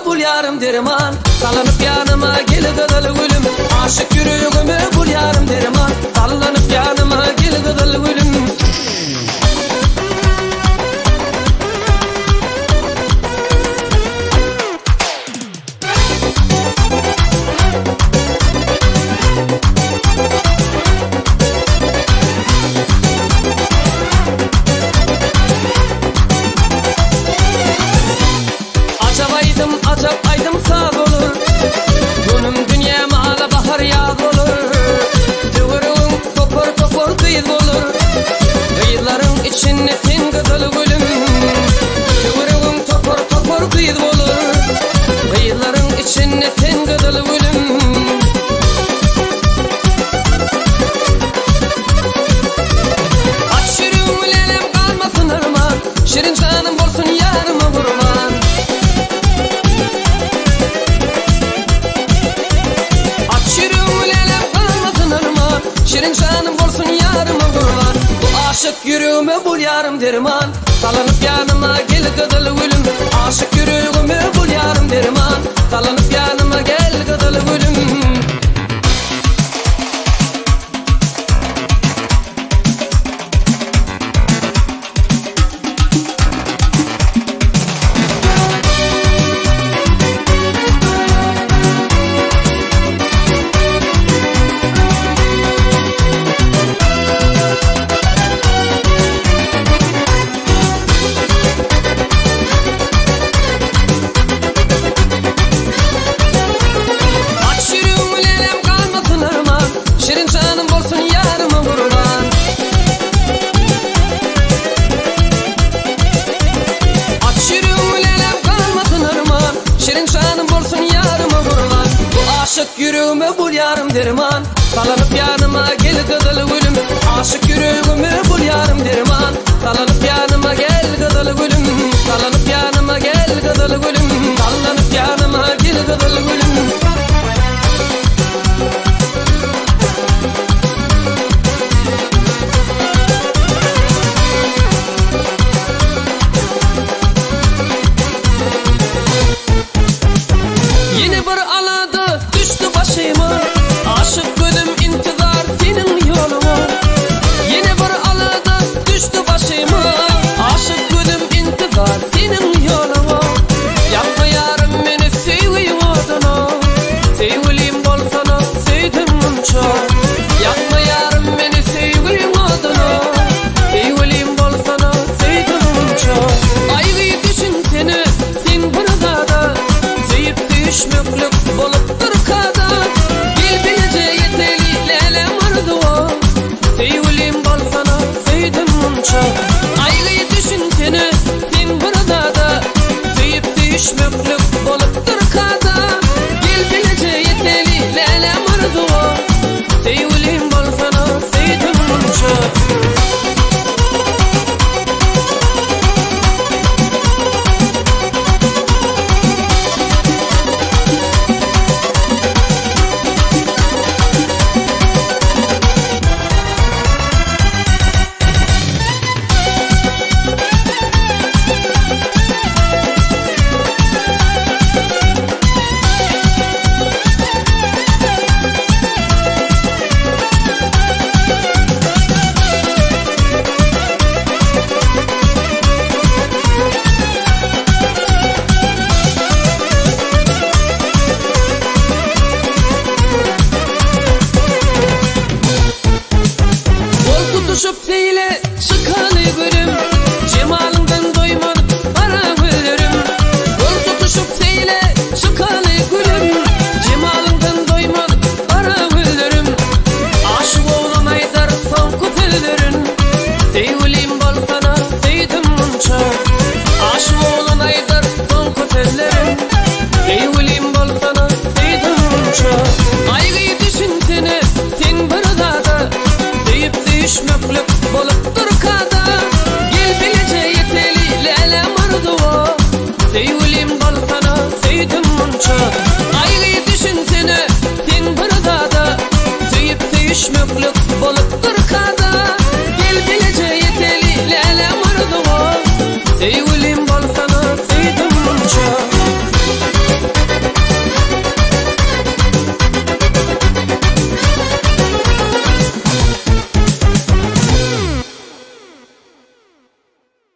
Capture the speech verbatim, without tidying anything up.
bul yarım derman. Sallanıp yanıma gel gıdalı gülüm. Aşık yüreğimi bul yarım derman. Sallanıp yanıma gel gıdalı gülüm. Acap aydım sağ olur. Bunun dünyama ala bahar yağ olur. Dıvırığın topor topor kıyız olur. Kıyızların içinde sen gıdalı gülüm. Dıvırığın topor topor kıyız olur. Kıyızların içinde sen gıdalı gülüm. Aç yürüğümü lelem kalmasın ırma. Şirin canım olsun yarıma vurman. Şirin canım olsun yarıma vurman. Bu aşık yüreğimi bul yarım derman. Sallanıp yanıma gel gıdalı gülüm. Aşık yüreğimi bul yarım derman. Sallanıp yanıma gel gıdalı gülüm. Şirin canım olsun yarıma vurman. Aç yüreğimi lelem kalmasın ırman. Şirin canım olsun yarıma vurman. Bu aşık yüreğimi bul yarım derman. Sallanıp yanıma gel gıdalı gülüm. Aşık yüreğimi bul yarım derman. Sallanıp yanıma gel gıdalı gülüm. Sallanıp yanıma gel gıdalı gülüm. Sallanıp yanıma gel gıdalı gülüm. Yine bir aladı düştü başıma. Aşık gülüm intizar senin yoluma. Yine bir aladı düştü başıma. Aşık gülüm intizar senin yoluma. Yapma yarım beni seveyim adına. Sevgilim olsana sevdim munça. Yapma yarım beni seveyim adına. Sevgilim olsana sevdim munça. Ayrı düşün seni sen burada da. Düşmüklük bolup dur kadar. Bilbilece yeteli lelem arzuva. Sevgilim bolsana sevdim munça. Ayrı düşün seni sen burada da. Deyip düşmüklük bolup dur kadar. Bilbilece yeteli lelem arzuva. Sevgilim bolsana sevdim munça. Tutuşup seyle